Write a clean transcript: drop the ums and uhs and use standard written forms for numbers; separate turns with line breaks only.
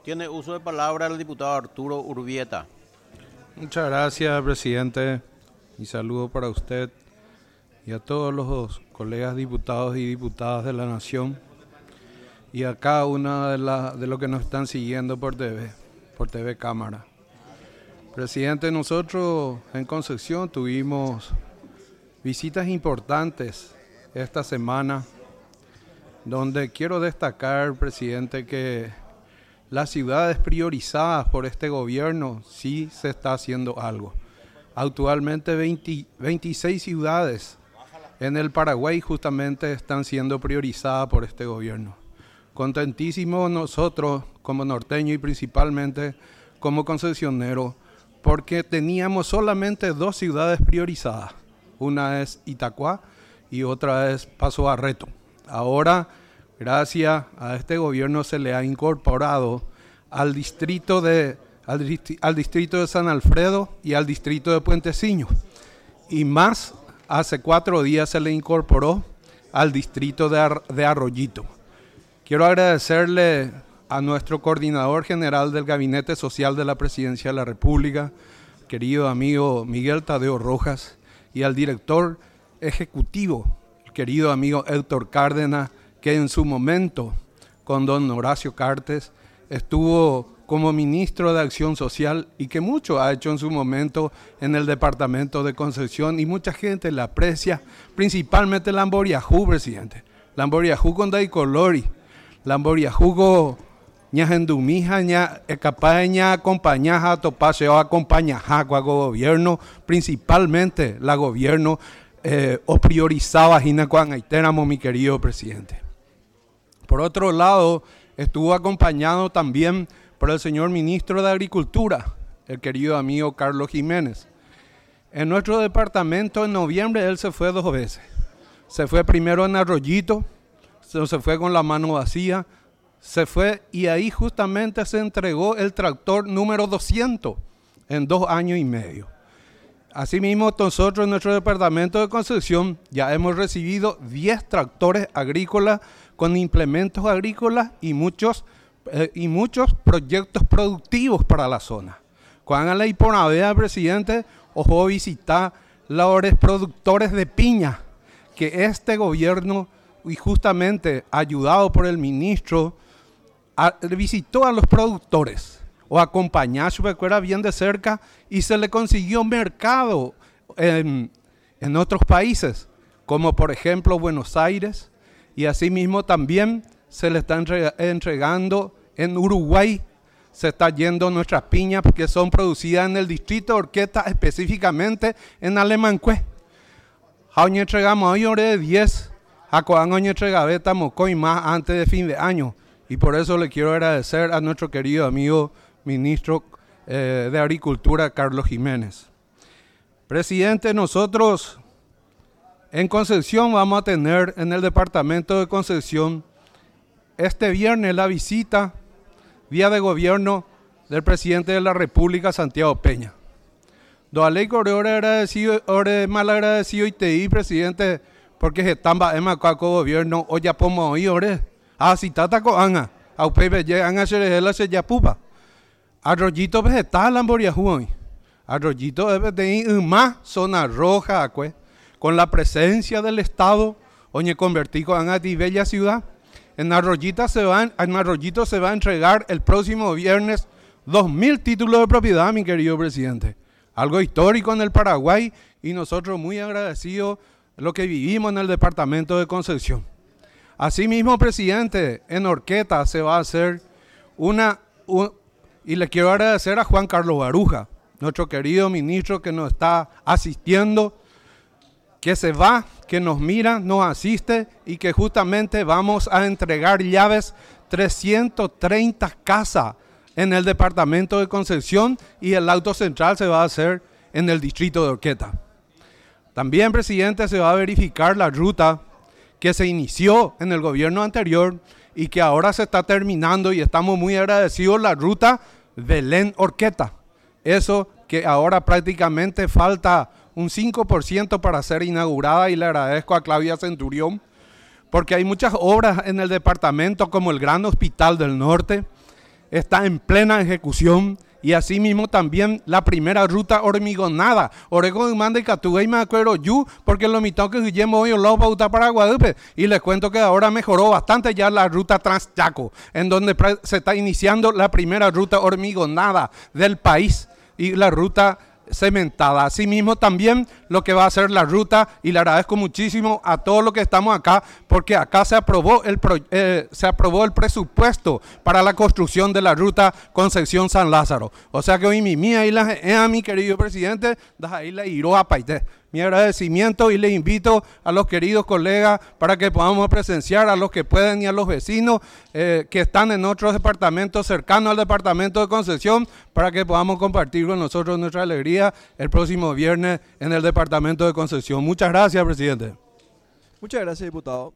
Tiene uso de palabra el diputado Arturo Urbieta.
Muchas gracias, presidente. Mi saludo para usted y a todos los colegas diputados y diputadas de la Nación y a cada uno de los que nos están siguiendo por TV Cámara. Presidente, nosotros en Concepción tuvimos visitas importantes esta semana, donde quiero destacar, presidente, que las ciudades priorizadas por este gobierno sí se está haciendo algo. Actualmente 26 ciudades en el Paraguay justamente están siendo priorizadas por este gobierno. Contentísimos nosotros como norteños y principalmente como concesioneros, porque teníamos solamente 2 ciudades priorizadas. Una es Itacuá y otra es Paso Barreto. Ahora, gracias a este gobierno, se le ha incorporado al distrito de San Alfredo y al distrito de Puenteciño. Y más, hace 4 días se le incorporó al distrito de Arroyito. Quiero agradecerle a nuestro coordinador general del Gabinete Social de la Presidencia de la República, querido amigo Miguel Tadeo Rojas, y al director ejecutivo, querido amigo Héctor Cárdenas, que en su momento, con don Horacio Cartes, estuvo como ministro de Acción Social y que mucho ha hecho en su momento en el departamento de Concepción, y mucha gente le aprecia, principalmente Lamboriajú, presidente. Lamboriajú con Daicolori, Lamboriajú con Ñahendumija, capaz de acompañar a Topaseo, acompañar a gobierno, principalmente la gobierno, o priorizaba Gina Cuangaiteramo, mi querido presidente. Por otro lado, estuvo acompañado también por el señor ministro de Agricultura, el querido amigo Carlos Jiménez. En nuestro departamento, en noviembre, él se fue 2 veces. Se fue primero en Arroyito, se fue con la mano vacía, se fue y ahí justamente se entregó el tractor número 200 en 2 años y medio. Asimismo, nosotros en nuestro departamento de Concepción ya hemos recibido 10 tractores agrícolas con implementos agrícolas y muchos proyectos productivos para la zona. Cuando la Iponavea, presidente, ojo visitar los productores de piña, que este gobierno, y justamente ayudado por el ministro, visitó a los productores o acompañó a su recuerda bien de cerca y se le consiguió mercado en otros países, como por ejemplo Buenos Aires, y asimismo también se le está entregando en Uruguay. Se está yendo nuestras piñas porque son producidas en el distrito de Orqueta, específicamente en Alemancue. Hoy entregamos hoy de 10, a Coan hoy entregamos y más antes de fin de año. Y por eso le quiero agradecer a nuestro querido amigo ministro de Agricultura, Carlos Jiménez. Presidente, nosotros en Concepción vamos a tener en el departamento de Concepción este viernes la visita, día de gobierno del presidente de la República, Santiago Peña. Doalei Correora agradecido, mal agradecido y te di, presidente, porque se estamba en Macaco gobierno, o ya podemos oír, ore. Si tata coanga, a upepe llegan a ser se ya pupa. Arroyito vegetal, Lamboriajú hoy. Arroyito debe de más zona roja, con la presencia del Estado, oye, convertí con a bella ciudad. En Arroyito se va a entregar el próximo viernes 2,000 títulos de propiedad, mi querido presidente. Algo histórico en el Paraguay y nosotros muy agradecidos de lo que vivimos en el departamento de Concepción. Asimismo, presidente, en Orqueta se va a hacer y le quiero agradecer a Juan Carlos Baruja, nuestro querido ministro que nos está asistiendo, que se va, que nos mira, nos asiste y que justamente vamos a entregar llaves 330 casas en el departamento de Concepción y el auto central se va a hacer en el distrito de Orqueta. También, presidente, se va a verificar la ruta que se inició en el gobierno anterior y que ahora se está terminando y estamos muy agradecidos, la ruta Belén-Orqueta. Eso que ahora prácticamente falta un 5% para ser inaugurada y le agradezco a Claudia Centurión porque hay muchas obras en el departamento como el Gran Hospital del Norte, está en plena ejecución. Y asimismo también la primera ruta hormigonada. Oregon manda y Catuga y me acuerdo yo, porque lo mitad que Guillermo hoy lo pauta para Guadalupe. Y les cuento que ahora mejoró bastante ya la ruta Transchaco, en donde se está iniciando la primera ruta hormigonada del país y la ruta cementada. Asimismo también lo que va a ser la ruta, y le agradezco muchísimo a todos los que estamos acá, porque acá se aprobó el presupuesto para la construcción de la ruta Concepción San Lázaro. O sea que hoy mi mi querido presidente, ahí la iró a Paité. Mi agradecimiento, y les invito a los queridos colegas para que podamos presenciar, a los que pueden y a los vecinos que están en otros departamentos cercanos al departamento de Concepción, para que podamos compartir con nosotros nuestra alegría el próximo viernes en el departamento de Concepción. Muchas gracias, presidente.
Muchas gracias, diputado.